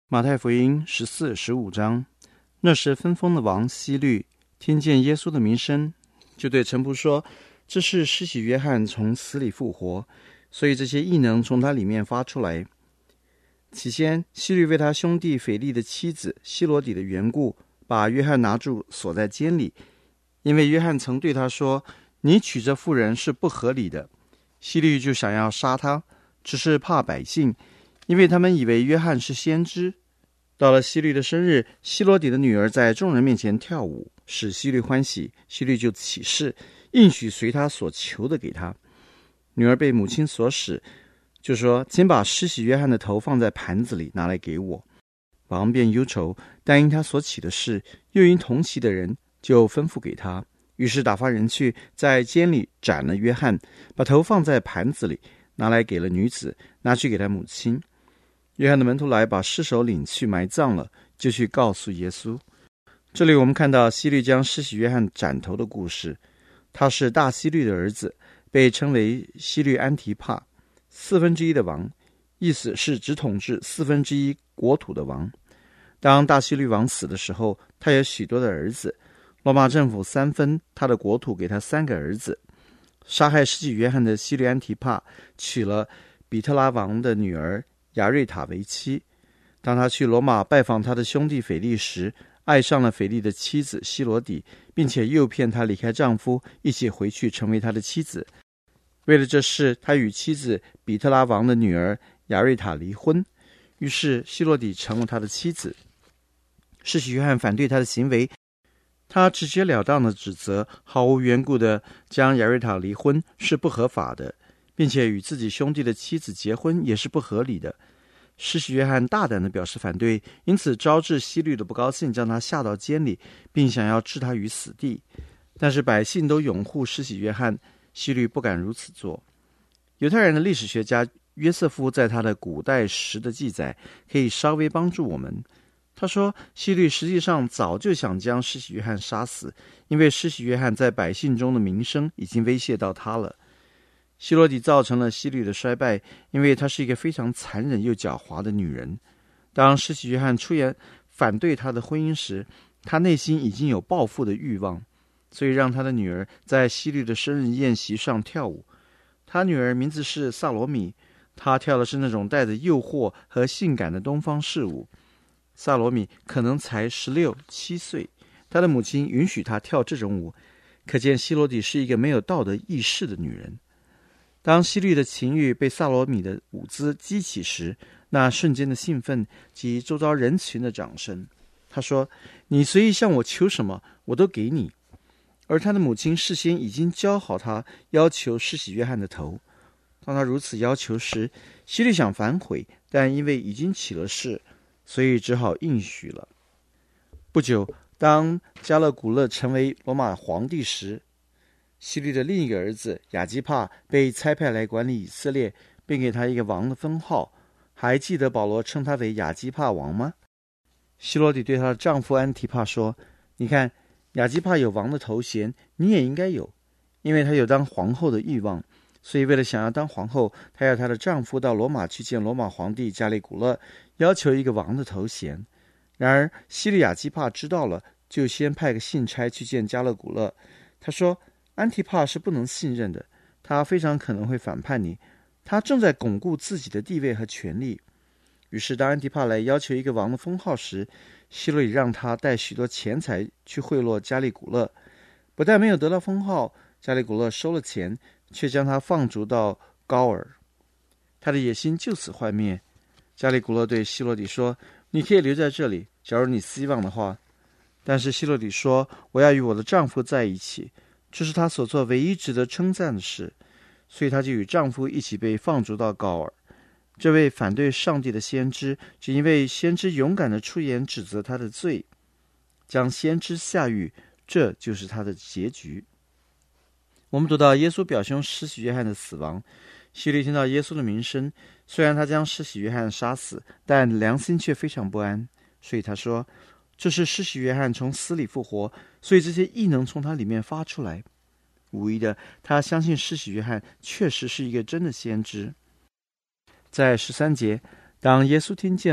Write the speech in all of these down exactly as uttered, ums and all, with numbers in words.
马太福音十四、十五章，那时分封的王希律听见耶稣的名声，就对臣仆说：“这是施洗约翰从死里复活，所以这些异能从他里面发出来。”起先，希律为他兄弟腓力的妻子希罗底的缘故，把约翰拿住锁在监里，因为约翰曾对他说：“你娶这妇人是不合理的。”希律就想要杀他，只是怕百姓，因为他们以为约翰是先知。到了希律的生日，希罗底的女儿在众人面前跳舞，使希律欢喜，希律就起誓，应许随他所求的给他。女儿被母亲所使，就说：“请把施洗约翰的头放在盘子里，拿来给我。”王便忧愁，但因他所起的事，又因同席的人，就吩咐给他。于是打发人去，在监里斩了约翰，把头放在盘子里，拿来给了女子，拿去给他母亲。约翰的门徒来，把尸首领去埋葬了，就去告诉耶稣。这里我们看到希律将施洗约翰斩头的故事。他是大希律的儿子，被称为希律安提帕，四分之一的王，意思是只统治四分之一国土的王。当大希律王死的时候，他有许多的儿子，罗马政府三分他的国土给他三个儿子。杀害施洗约翰的希律安提帕娶了比特拉王的女儿亚瑞塔为妻。当他去罗马拜访他的兄弟腓力时，爱上了腓力的妻子希罗底，并且诱骗他离开丈夫，一起回去成为他的妻子。为了这事，他与妻子比特拉王的女儿亚瑞塔离婚，于是希罗底成了他的妻子。施洗约翰反对他的行为，他直截了当的指责，毫无缘故的将亚瑞塔离婚是不合法的，并且与自己兄弟的妻子结婚也是不合理的。施洗约翰大胆地表示反对，因此招致希律的不高兴，将他下到监里，并想要置他于死地。但是百姓都拥护施洗约翰，希律不敢如此做。犹太人的历史学家约瑟夫在他的古代史的记载可以稍微帮助我们。他说，希律实际上早就想将施洗约翰杀死，因为施洗约翰在百姓中的名声已经威胁到他了。希罗底造成了希律的衰败，因为她是一个非常残忍又狡猾的女人。当施洗约翰出言反对她的婚姻时，她内心已经有报复的欲望，所以让她的女儿在希律的生日宴席上跳舞。她女儿名字是萨罗米，她跳的是那种带着诱惑和性感的东方式舞。萨罗米可能才十六七岁，她的母亲允许她跳这种舞，可见希罗底是一个没有道德意识的女人。当希律的情欲被萨罗米的舞姿激起时，那瞬间的兴奋及周遭人群的掌声。他说：“你随意向我求什么，我都给你。”而他的母亲事先已经教好他要求施洗约翰的头。当他如此要求时，希律想反悔，但因为已经起了誓，所以只好应许了。不久，当加勒古勒成为罗马皇帝时，希律的另一个儿子亚基帕被差派来管理以色列，并给他一个王的封号。还记得保罗称他为亚基帕王吗？希罗底对她的丈夫安提帕说：“你看，亚基帕有王的头衔，你也应该有。”因为她有当皇后的欲望，所以为了想要当皇后，她要她的丈夫到罗马去见罗马皇帝加利古勒，要求一个王的头衔。然而希律亚基帕知道了，就先派个信差去见加勒古勒。他说：“安提帕是不能信任的，他非常可能会反叛你，他正在巩固自己的地位和权力。”于是当安提帕来要求一个王的封号时，希罗底让他带许多钱财去贿赂加利古勒。不但没有得到封号，加利古勒收了钱，却将他放逐到高尔。他的野心就此幻灭。加利古勒对希罗底说：“你可以留在这里，假如你希望的话。”但是希罗底说：“我要与我的丈夫在一起。”这是她所做唯一值得称赞的事，所以她就与丈夫一起被放逐到高尔。这位反对上帝的先知，只因为先知勇敢地出言指责他的罪，将先知下狱，这就是他的结局。我们读到耶稣表兄施洗约翰的死亡，希律听到耶稣的名声，虽然他将施洗约翰杀死，但良心却非常不安，所以他说：“这是施洗约翰从死里复活，所以这些异能从他里面发出来。”无疑的，他相信施洗约翰确实是一个真的先知。在十三节，当耶稣听见了，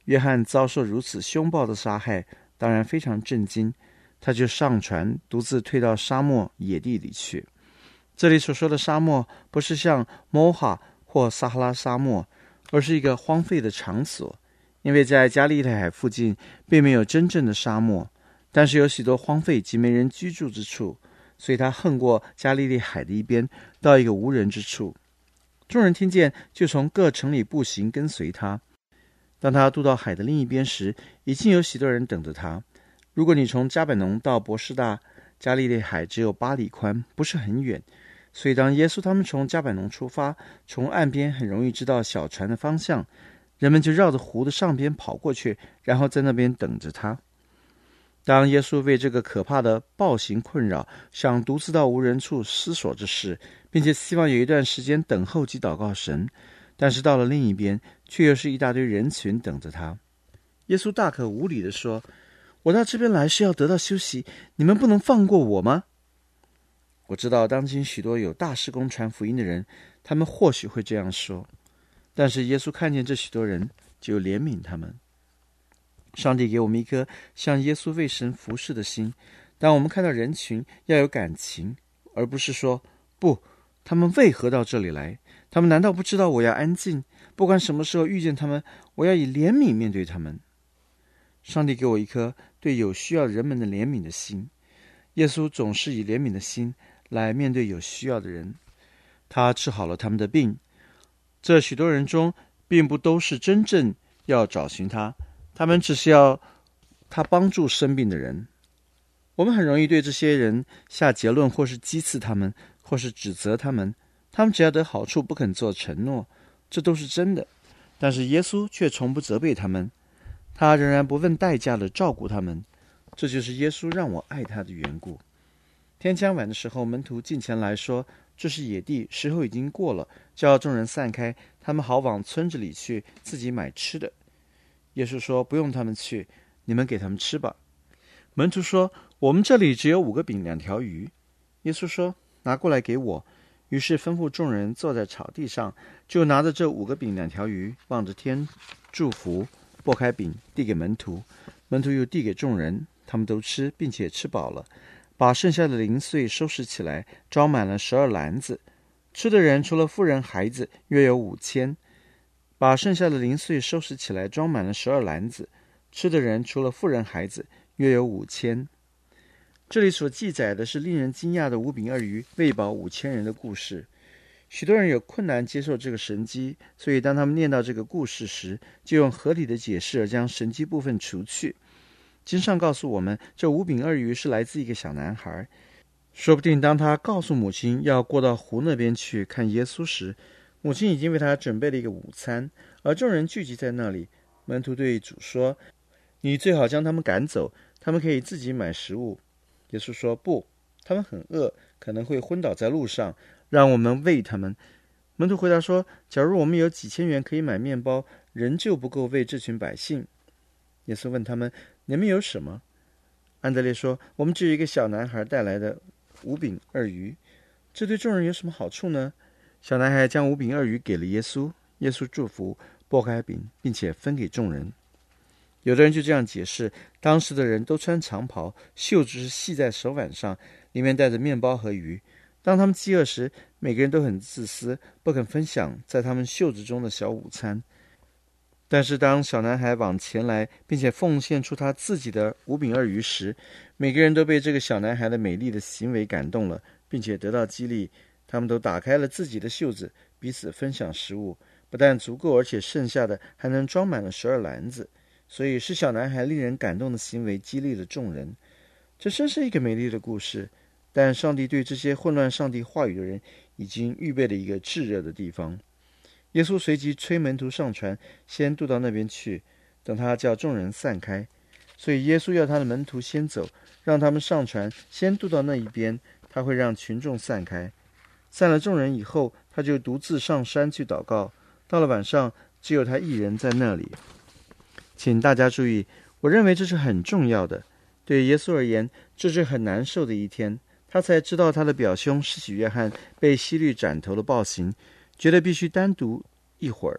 约翰遭受如此凶暴的杀害，当然非常震惊，他就上船，独自退到沙漠野地里去。这里所说的沙漠，不是像摩哈或撒哈拉沙漠，而是一个荒废的场所，因为在加利利海附近并没有真正的沙漠，但是有许多荒废及没人居住之处，所以他横过加利利海的一边，到一个无人之处。众人听见，就从各城里步行跟随他。当他渡到海的另一边时，已经有许多人等着他。如果你从加百农到伯士大，加利利海只有八里宽，不是很远，所以当耶稣他们从加百农出发，从岸边很容易知道小船的方向，人们就绕着湖的上边跑过去，然后在那边等着他。当耶稣为这个可怕的暴行困扰，想独自到无人处思索之事，并且希望有一段时间等候及祷告神，但是到了另一边，却又是一大堆人群等着他。耶稣大可无理地说，我到这边来是要得到休息，你们不能放过我吗？我知道当今许多有大事工传福音的人，他们或许会这样说，但是耶稣看见这许多人，就怜悯他们。上帝给我们一颗像耶稣为神服侍的心，当我们看到人群，要有感情，而不是说，不，他们为何到这里来？他们难道不知道我要安静？不管什么时候遇见他们，我要以怜悯面对他们。上帝给我一颗对有需要人们的怜悯的心，耶稣总是以怜悯的心来面对有需要的人。他治好了他们的病。这许多人中，并不都是真正要找寻他，他们只是要他帮助生病的人。我们很容易对这些人下结论，或是讥刺他们，或是指责他们。他们只要得好处，不肯做承诺，这都是真的。但是耶稣却从不责备他们，他仍然不问代价地照顾他们。这就是耶稣让我爱他的缘故。天将晚的时候，门徒进前来说，这是野地，时候已经过了，叫众人散开，他们好往村子里去，自己买吃的。耶稣说，不用他们去，你们给他们吃吧。门徒说，我们这里只有五个饼两条鱼。耶稣说，拿过来给我。于是吩咐众人坐在草地上，就拿着这五个饼两条鱼，望着天祝福，擘开饼递给门徒，门徒又递给众人，他们都吃，并且吃饱了，把剩下的零碎收拾起来，装满了十二篮子。吃的人除了妇人孩子约有五千。把剩下的零碎收拾起来，装满了十二篮子。吃的人除了妇人孩子约有五千。这里所记载的是令人惊讶的五饼二鱼喂饱五千人的故事。许多人有困难接受这个神迹，所以当他们念到这个故事时，就用合理的解释而将神迹部分除去。经上告诉我们，这五饼二鱼是来自一个小男孩。说不定当他告诉母亲要过到湖那边去看耶稣时，母亲已经为他准备了一个午餐，而众人聚集在那里。门徒对主说，你最好将他们赶走，他们可以自己买食物。耶稣说，不，他们很饿，可能会昏倒在路上，让我们喂他们。门徒回答说，假如我们有几千元可以买面包，仍旧不够喂这群百姓。耶稣问他们，你们有什么？安德烈说，我们只有一个小男孩带来的五饼二鱼。这对众人有什么好处呢？小男孩将五饼二鱼给了耶稣，耶稣祝福，擘开饼，并且分给众人。有的人就这样解释，当时的人都穿长袍，袖子是系在手腕上，里面带着面包和鱼。当他们饥饿时，每个人都很自私，不肯分享在他们袖子中的小午餐。但是当小男孩往前来，并且奉献出他自己的五饼二鱼时，每个人都被这个小男孩的美丽的行为感动了，并且得到激励。他们都打开了自己的袖子，彼此分享食物，不但足够，而且剩下的还能装满了十二篮子。所以是小男孩令人感动的行为激励了众人。这真是一个美丽的故事，但上帝对这些混乱上帝话语的人已经预备了一个炙热的地方。耶稣随即催门徒上船，先渡到那边去，等他叫众人散开。所以耶稣要他的门徒先走，让他们上船，先渡到那一边，他会让群众散开。散了众人以后，他就独自上山去祷告。到了晚上，只有他一人在那里。请大家注意，我认为这是很重要的。对耶稣而言，这是很难受的一天。他才知道他的表兄施洗约翰被希律斩头的暴行，觉得必须单独一会儿。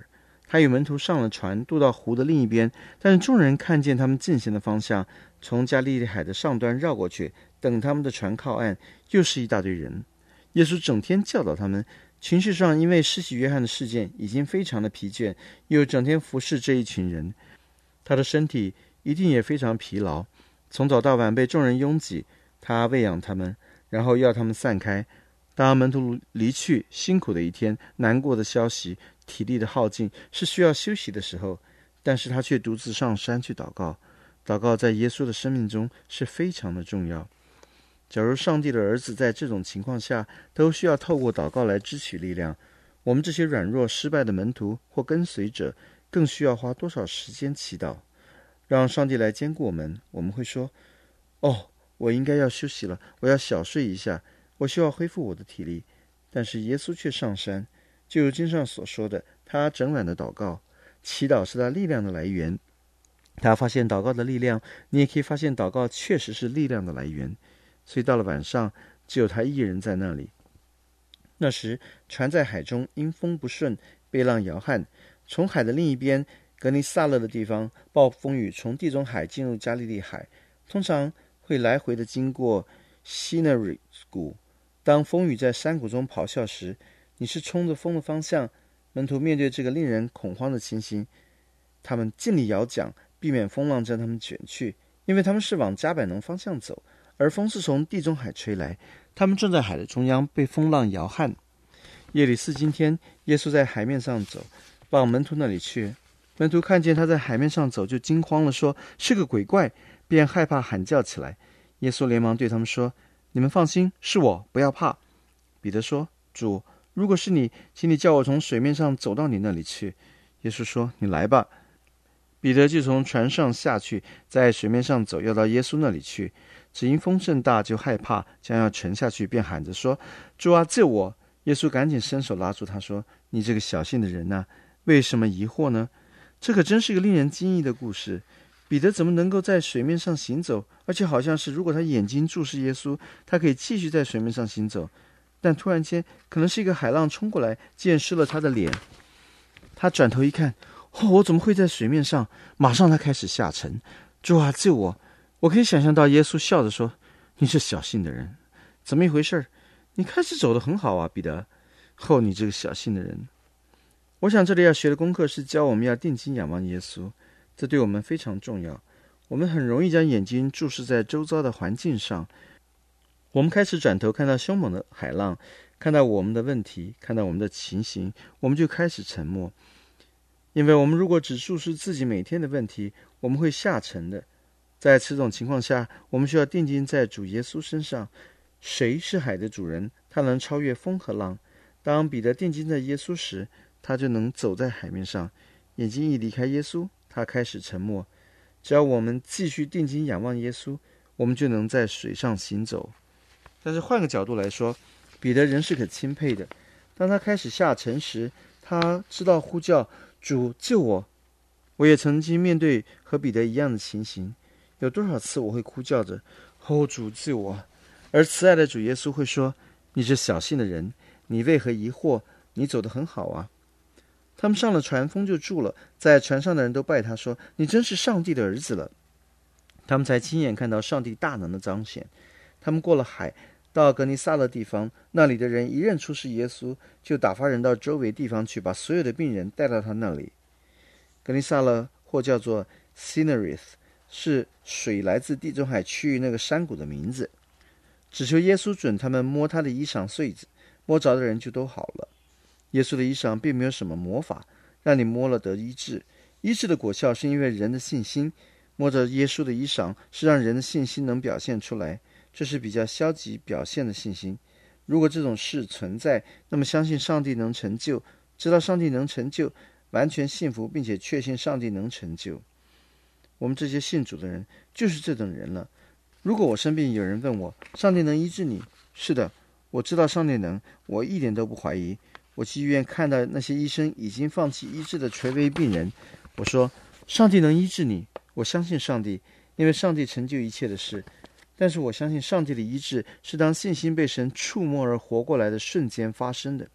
他与门徒上了船，渡到湖的另一边，但是众人看见他们进行的方向，从加利利海的上端绕过去，等他们的船靠岸，又是一大堆人。耶稣整天教导他们，情绪上因为施洗约翰的事件已经非常的疲倦，又整天服侍这一群人，他的身体一定也非常疲劳，从早到晚被众人拥挤，他喂养他们，然后要他们散开。当门徒离去，辛苦的一天，难过的消息，体力的耗尽，是需要休息的时候，但是他却独自上山去祷告。祷告在耶稣的生命中是非常的重要。假如上帝的儿子在这种情况下都需要透过祷告来支取力量，我们这些软弱失败的门徒或跟随者更需要花多少时间祈祷，让上帝来兼顾我们。我们会说，哦，我应该要休息了，我要小睡一下，我需要恢复我的体力。但是耶稣却上山，就如经上所说的，他整晚的祷告，祈祷是他力量的来源。他发现祷告的力量，你也可以发现祷告确实是力量的来源。所以到了晚上，只有他一人在那里。那时船在海中，因风不顺，被浪摇撼。从海的另一边格尼撒勒的地方，暴风雨从地中海进入加利利海，通常会来回的经过西纳瑞谷。当风雨在山谷中咆哮时，你是冲着风的方向。门徒面对这个令人恐慌的情形，他们尽力摇桨，避免风浪将他们卷去，因为他们是往加百农方向走，而风是从地中海吹来，他们正在海的中央被风浪摇撼。耶里斯今天，耶稣在海面上走，往门徒那里去。门徒看见他在海面上走，就惊慌了，说是个鬼怪，便害怕喊叫起来。耶稣连忙对他们说，你们放心，是我，不要怕。彼得说，主，如果是你，请你叫我从水面上走到你那里去。耶稣说，你来吧。彼得就从船上下去，在水面上走，要到耶稣那里去。只因风甚大，就害怕，将要沉下去，便喊着说，主啊，救我。耶稣赶紧伸手拉住他，说，你这个小信的人啊，为什么疑惑呢？这可真是个令人惊异的故事。彼得怎么能够在水面上行走？而且好像是如果他眼睛注视耶稣，他可以继续在水面上行走。但突然间，可能是一个海浪冲过来，溅湿了他的脸。他转头一看，哦，我怎么会在水面上？马上他开始下沉。主啊，救我！我可以想象到耶稣笑着说，你是小信的人，怎么一回事？你开始走得很好啊，彼得。哦，你这个小信的人。我想这里要学的功课是教我们要定睛仰望耶稣，这对我们非常重要。我们很容易将眼睛注视在周遭的环境上，我们开始转头看到凶猛的海浪，看到我们的问题，看到我们的情形，我们就开始沉默。因为我们如果只注视自己每天的问题，我们会下沉的。在此种情况下，我们需要定睛在主耶稣身上。谁是海的主人？他能超越风和浪。当彼得定睛在耶稣时，他就能走在海面上。眼睛一离开耶稣，他开始沉默。只要我们继续定睛仰望耶稣，我们就能在水上行走。但是换个角度来说，彼得仍是可钦佩的。当他开始下沉时，他知道呼叫，主救我。我也曾经面对和彼得一样的情形，有多少次我会呼叫着，哦，主救我。而慈爱的主耶稣会说，你这小信的人，你为何疑惑？你走得很好啊。他们上了船，风就住了，在船上的人都拜他说，你真是上帝的儿子了。他们才亲眼看到上帝大能的彰显。他们过了海，到格尼撒勒地方，那里的人一认出是耶稣，就打发人到周围地方去，把所有的病人带到他那里。格尼撒勒或叫做 Sinerith， 是水来自地中海区域那个山谷的名字。只求耶稣准他们摸他的衣裳穗子，摸着的人就都好了。耶稣的衣裳并没有什么魔法，让你摸了得医治。医治的果效是因为人的信心。摸着耶稣的衣裳是让人的信心能表现出来，这是比较消极表现的信心。如果这种事存在，那么相信上帝能成就，知道上帝能成就，完全信服并且确信上帝能成就。我们这些信主的人就是这等人了。如果我生病，有人问我，上帝能医治你？是的，我知道上帝能，我一点都不怀疑。我去医院看到那些医生已经放弃医治的垂危病人，我说，上帝能医治你，我相信上帝，因为上帝成就一切的事。但是我相信上帝的医治是当信心被神触摸而活过来的瞬间发生的。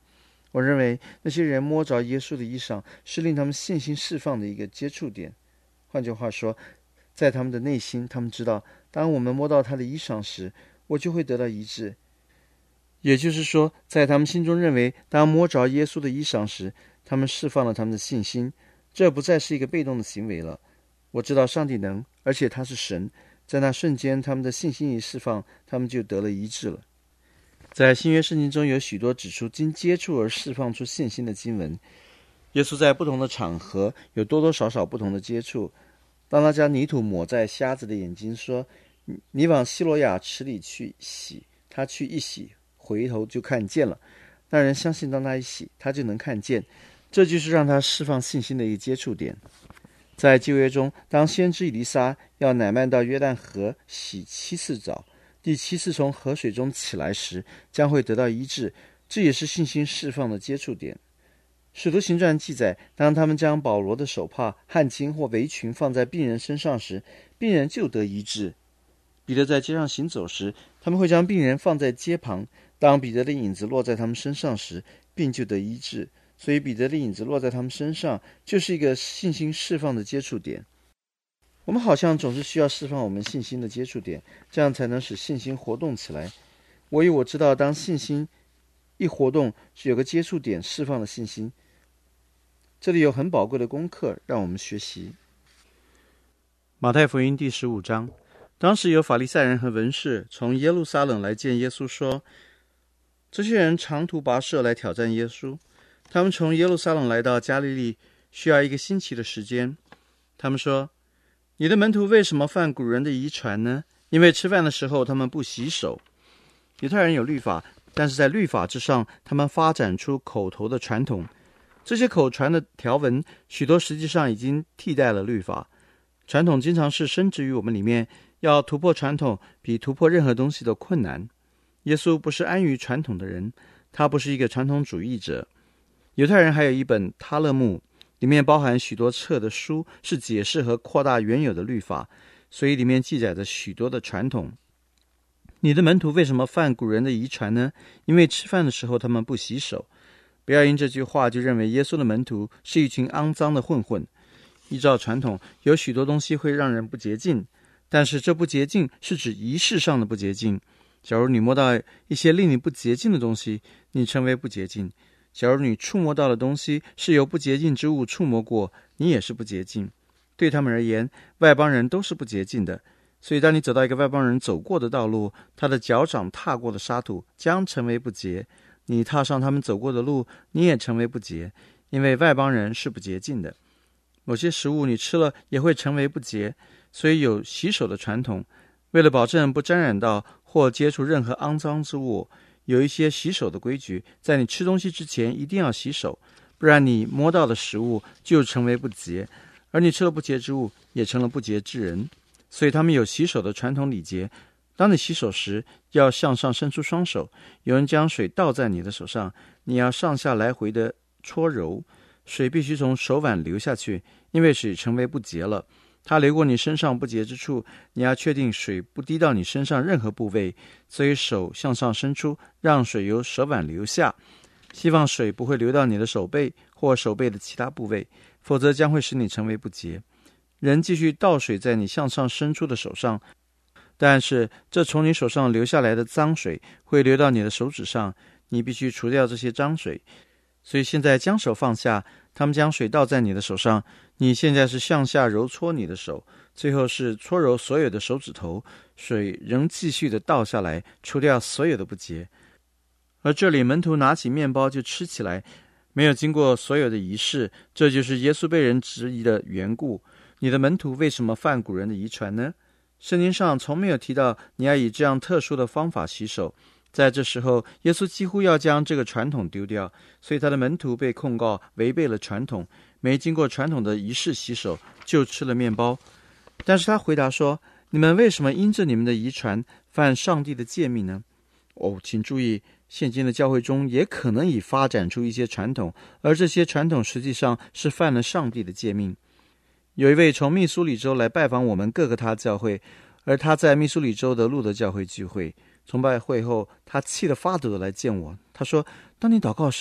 我认为那些人摸着耶稣的衣裳，是令他们信心释放的一个接触点。换句话说，在他们的内心，他们知道，当我们摸到他的衣裳时，我就会得到医治。也就是说，在他们心中认为，当摸着耶稣的衣裳时，他们释放了他们的信心，这不再是一个被动的行为了。我知道上帝能，而且他是神，在那瞬间，他们的信心一释放，他们就得了医治了。在新约圣经中有许多指出经接触而释放出信心的经文。耶稣在不同的场合有多多少少不同的接触。当他将泥土抹在瞎子的眼睛，说：“你往西罗亚池里去洗。”他去一洗，回头就看见了。那人相信，当他一洗，他就能看见。这就是让他释放信心的一个接触点。在旧约中，当先知以利沙要乃縵到约旦河洗七次澡，第七次从河水中起来时，将会得到医治，这也是信心释放的接触点。使徒行传记载，当他们将保罗的手帕、汗巾或围裙放在病人身上时，病人就得医治。彼得在街上行走时，他们会将病人放在街旁，当彼得的影子落在他们身上时，病就得医治。所以彼得的影子落在他们身上，就是一个信心释放的接触点。我们好像总是需要释放我们信心的接触点，这样才能使信心活动起来。我以我知道，当信心一活动，是有个接触点释放的信心。这里有很宝贵的功课让我们学习。马太福音第十五章，当时有法利赛人和文士从耶路撒冷来见耶稣，说：这些人长途跋涉来挑战耶稣，他们从耶路撒冷来到加利利，需要一个星期的时间。他们说：你的门徒为什么犯古人的遗传呢？因为吃饭的时候他们不洗手。犹太人有律法，但是在律法之上，他们发展出口头的传统。这些口传的条文，许多实际上已经替代了律法。传统经常是深植于我们里面，要突破传统，比突破任何东西都困难。耶稣不是安于传统的人，他不是一个传统主义者。犹太人还有一本他勒木，里面包含许多册的书，是解释和扩大原有的律法，所以里面记载着许多的传统。你的门徒为什么犯古人的遗传呢？因为吃饭的时候他们不洗手。不要因这句话就认为耶稣的门徒是一群肮脏的混混。依照传统，有许多东西会让人不洁净，但是这不洁净是指仪式上的不洁净。假如你摸到一些令你不洁净的东西，你成为不洁净；假如你触摸到的东西是由不洁净之物触摸过，你也是不洁净。对他们而言，外邦人都是不洁净的。所以当你走到一个外邦人走过的道路，他的脚掌踏过的沙土将成为不洁。你踏上他们走过的路，你也成为不洁，因为外邦人是不洁净的。某些食物你吃了也会成为不洁，所以有洗手的传统。为了保证不沾染到或接触任何肮脏之物，有一些洗手的规矩，在你吃东西之前一定要洗手，不然你摸到的食物就成为不洁，而你吃了不洁之物也成了不洁之人。所以他们有洗手的传统礼节。当你洗手时，要向上伸出双手，有人将水倒在你的手上，你要上下来回的搓揉，水必须从手腕流下去，因为水成为不洁了。它流过你身上不洁之处，你要确定水不滴到你身上任何部位，所以手向上伸出，让水由手腕流下，希望水不会流到你的手背或手背的其他部位，否则将会使你成为不洁。人继续倒水在你向上伸出的手上，但是这从你手上流下来的脏水会流到你的手指上，你必须除掉这些脏水。所以现在将手放下，他们将水倒在你的手上，你现在是向下揉搓你的手，最后是搓揉所有的手指头，水仍继续的倒下来，除掉所有的不洁。而这里门徒拿起面包就吃起来，没有经过所有的仪式，这就是耶稣被人质疑的缘故。你的门徒为什么犯古人的遗传呢？圣经上从没有提到你要以这样特殊的方法洗手。在这时候，耶稣几乎要将这个传统丢掉，所以他的门徒被控告违背了传统，没经过传统的仪式洗手就吃了面包。但是他回答说：你们为什么因着你们的遗传犯上帝的诫命呢？哦，请注意，现今的教会中也可能已发展出一些传统，而这些传统实际上是犯了上帝的诫命。有一位从密苏里州来拜访我们各个他教会，而他在密苏里州的路德教会聚会。崇拜会后，他气得发抖的来见我。他说：当你祷告时，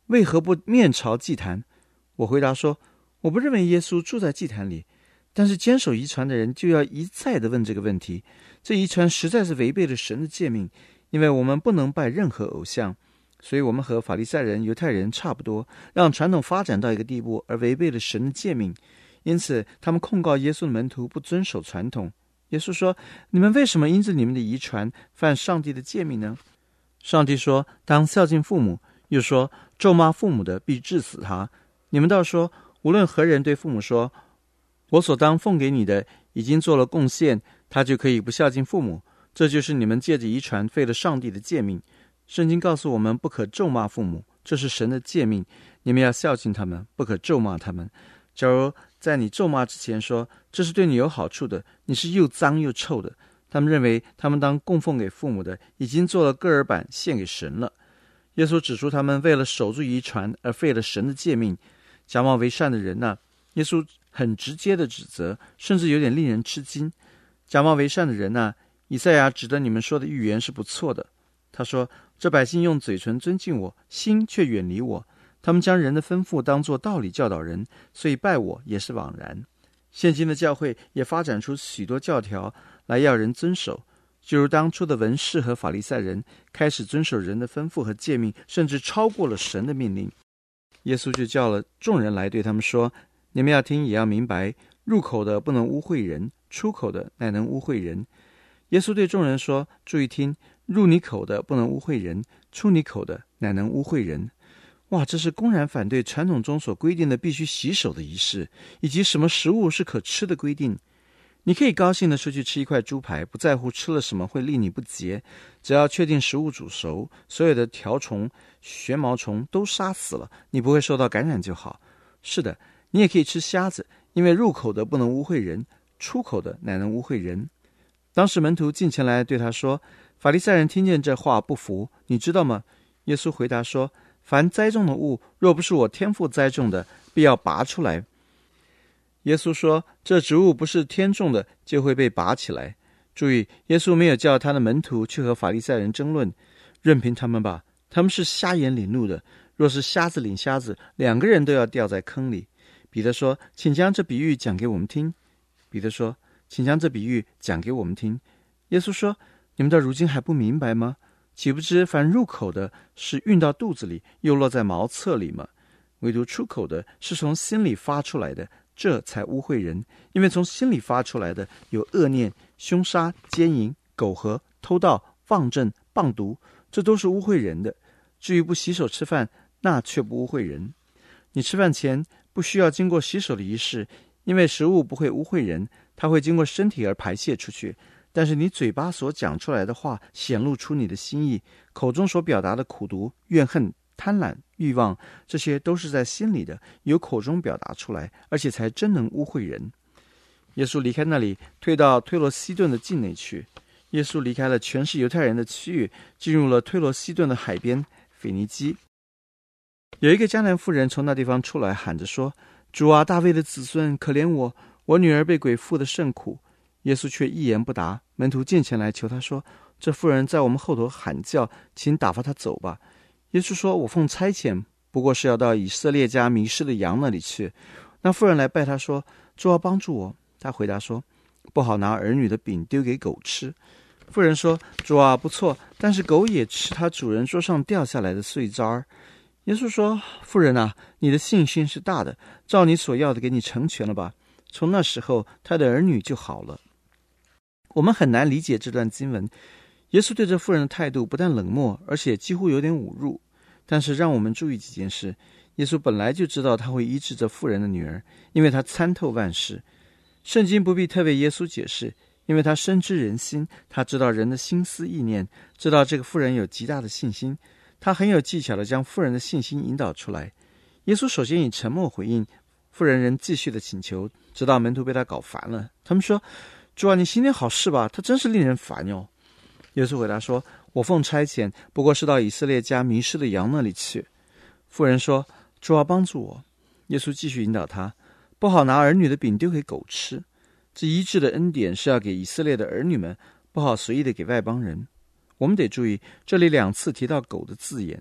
为何不面朝祭坛？”我回答说：“我不认为耶稣住在祭坛里。”但是坚守遗传的人就要一再地问这个问题，这遗传实在是违背了神的诫命，因为我们不能拜任何偶像。所以我们和法利赛人、犹太人差不多，让传统发展到一个地步而违背了神的诫命。因此他们控告耶稣的门徒不遵守传统。耶稣说：“你们为什么因着你们的遗传犯上帝的诫命呢？”上帝说：“当孝敬父母。”又说：“咒骂父母的必治死他。”你们倒说，无论何人对父母说：“我所当奉给你的已经做了贡献，他就可以不孝敬父母。”这就是你们借着遗传废了上帝的诫命。圣经告诉我们不可咒骂父母，这是神的诫命，你们要孝敬他们，不可咒骂他们。假如在你咒骂之前说这是对你有好处的，你是又脏又臭的。他们认为他们当供奉给父母的已经做了各耳板献给神了。耶稣指出他们为了守住遗传而废了神的诫命。假冒为善的人啊，耶稣很直接的指责，甚至有点令人吃惊。假冒为善的人啊，以赛亚指的你们说的预言是不错的。他说：“这百姓用嘴唇尊敬我，心却远离我。他们将人的吩咐当作道理教导人，所以拜我也是枉然。”现今的教会也发展出许多教条来要人遵守，就如当初的文士和法利赛人开始遵守人的吩咐和诫命，甚至超过了神的命令。耶稣就叫了众人来，对他们说：“你们要听，也要明白，入口的不能污秽人，出口的乃能污秽人。”耶稣对众人说：“注意听，入你口的不能污秽人，出你口的乃能污秽人。”哇，这是公然反对传统中所规定的必须洗手的仪式，以及什么食物是可吃的规定。你可以高兴地出去吃一块猪排，不在乎吃了什么会令你不洁，只要确定食物煮熟，所有的条虫、旋毛虫都杀死了，你不会受到感染就好。是的，你也可以吃虾子，因为入口的不能污秽人，出口的乃能污秽人。当时门徒进前来对他说：“法利赛人听见这话不服，你知道吗？”耶稣回答说：“凡栽种的物，若不是我天父栽种的，必要拔出来。”耶稣说：“这植物不是天种的，就会被拔起来。”注意，耶稣没有叫他的门徒去和法利赛人争论，任凭他们吧，他们是瞎眼领路的。若是瞎子领瞎子，两个人都要掉在坑里。彼得说：“请将这比喻讲给我们听。”彼得说：“请将这比喻讲给我们听。”耶稣说：“你们到如今还不明白吗？岂不知凡入口的是运到肚子里，又落在茅厕里吗？唯独出口的是从心里发出来的，这才污秽人。因为从心里发出来的有恶念、凶杀、奸淫、苟合、偷盗、妄证、谤毒，这都是污秽人的。至于不洗手吃饭，那却不污秽人。你吃饭前不需要经过洗手的仪式，因为食物不会污秽人，它会经过身体而排泄出去。但是你嘴巴所讲出来的话显露出你的心意，口中所表达的苦毒、怨恨、贪婪、欲望，这些都是在心里的，由口中表达出来，而且才真能污秽人。耶稣离开那里，退到推罗西顿的境内去。耶稣离开了全是犹太人的区域，进入了推罗西顿的海边腓尼基。有一个迦南妇人从那地方出来，喊着说：“主啊，大卫的子孙，可怜我，我女儿被鬼附得甚苦。”耶稣却一言不答。门徒进前来求他说：“这妇人在我们后头喊叫，请打发她走吧。”耶稣说：“我奉差遣，不过是要到以色列家迷失的羊那里去。”那妇人来拜他说：“主啊，帮助我。”他回答说：“不好拿儿女的饼丢给狗吃。”妇人说：“主啊，不错，但是狗也吃他主人桌上掉下来的碎渣儿。”耶稣说：“妇人啊，你的信心是大的，照你所要的给你成全了吧。”从那时候，他的儿女就好了。我们很难理解这段经文，耶稣对这妇人的态度不但冷漠，而且几乎有点侮辱。但是让我们注意几件事：耶稣本来就知道他会医治这妇人的女儿，因为他参透万事。圣经不必特为耶稣解释，因为他深知人心，他知道人的心思意念，知道这个妇人有极大的信心，他很有技巧地将妇人的信心引导出来。耶稣首先以沉默回应，妇人仍继续的请求，直到门徒被他搞烦了。他们说：“主啊，你行点好事吧，他真是令人烦哟。”耶稣回答说：“我奉差遣，不过是到以色列家迷失的羊那里去。”妇人说：“主啊，帮助我。”耶稣继续引导他：“不好拿儿女的饼丢给狗吃。”这医治的恩典是要给以色列的儿女们，不好随意的给外邦人。我们得注意，这里两次提到狗的字眼，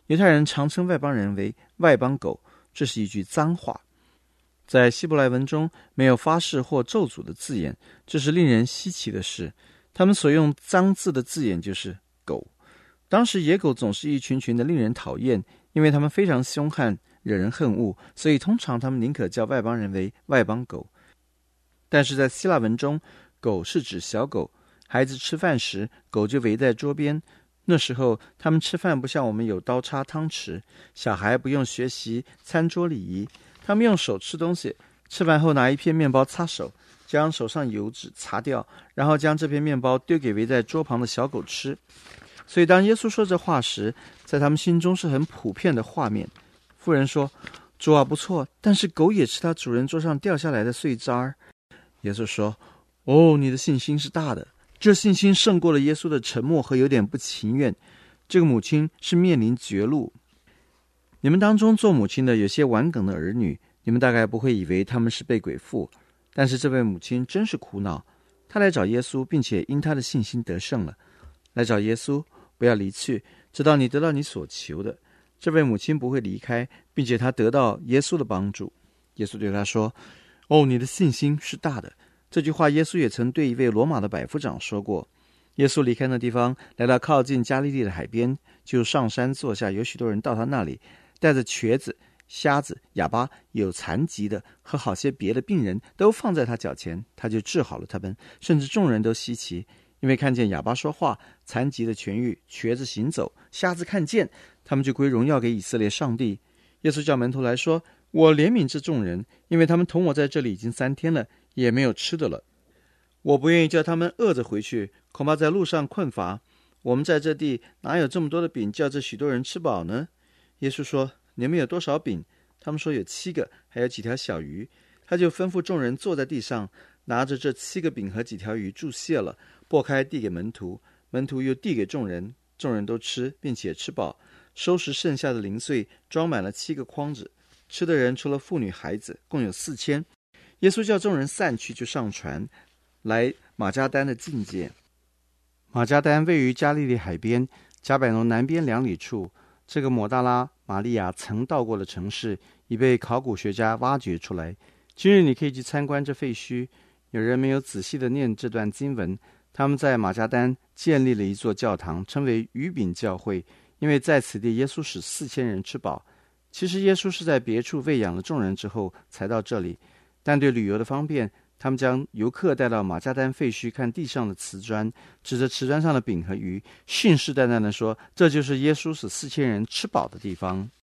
犹太人常称外邦人为外邦狗，这是一句脏话。在希伯来文中没有发誓或咒诅的字眼，这是令人稀奇的事。他们所用脏字的字眼就是狗。当时野狗总是一群群的令人讨厌，因为他们非常凶悍，惹人恨恶，所以通常他们宁可叫外邦人为外邦狗。但是在希腊文中，狗是指小狗，孩子吃饭时，狗就围在桌边。那时候他们吃饭不像我们有刀叉汤匙，小孩不用学习餐桌礼仪，他们用手吃东西，吃完后拿一片面包擦手，将手上油脂擦掉，然后将这片面包丢给围在桌旁的小狗吃。所以当耶稣说这话时，在他们心中是很普遍的画面。妇人说，主啊，不错，但是狗也吃他主人桌上掉下来的碎渣儿。耶稣说，哦，你的信心是大的。这信心胜过了耶稣的沉默和有点不情愿。这个母亲是面临绝路。你们当中做母亲的有些顽梗的儿女，你们大概不会以为他们是被鬼附，但是这位母亲真是苦恼。她来找耶稣，并且因她的信心得胜了。来找耶稣，不要离去，直到你得到你所求的。这位母亲不会离开，并且她得到耶稣的帮助。耶稣对她说，哦，你的信心是大的。这句话耶稣也曾对一位罗马的百夫长说过。耶稣离开那地方，来到靠近加利利的海边，就上山坐下，有许多人到他那里，带着瘸子、瞎子、哑巴、有残疾的和好些别的病人都放在他脚前，他就治好了他们。甚至众人都稀奇，因为看见哑巴说话，残疾的痊愈，瘸子行走，瞎子看见，他们就归荣耀给以色列上帝。耶稣叫门徒来说，我怜悯这众人，因为他们同我在这里已经三天了，也没有吃的了。我不愿意叫他们饿着回去，恐怕在路上困乏。我们在这地哪有这么多的饼叫这许多人吃饱呢？耶稣说，你们有多少饼？他们说有七个，还有几条小鱼。他就吩咐众人坐在地上，拿着这七个饼和几条鱼祝谢了，擘开递给门徒，门徒又递给众人，众人都吃，并且吃饱，收拾剩下的零碎，装满了七个筐子。吃的人除了妇女孩子，共有四千。耶稣叫众人散去，就上船来马加丹的境界。马加丹位于加利利海边，加百农南边两里处。这个抹大拉玛利亚曾到过的城市，已被考古学家挖掘出来。今日你可以去参观这废墟。有人没有仔细地念这段经文，他们在马加丹建立了一座教堂，称为鱼饼教会，因为在此地耶稣使四千人吃饱。其实耶稣是在别处喂养了众人之后才到这里，但对旅游的方便，他们将游客带到马加丹废墟看地上的瓷砖，指着瓷砖上的饼和鱼，信誓旦旦地说，这就是耶稣使四千人吃饱的地方。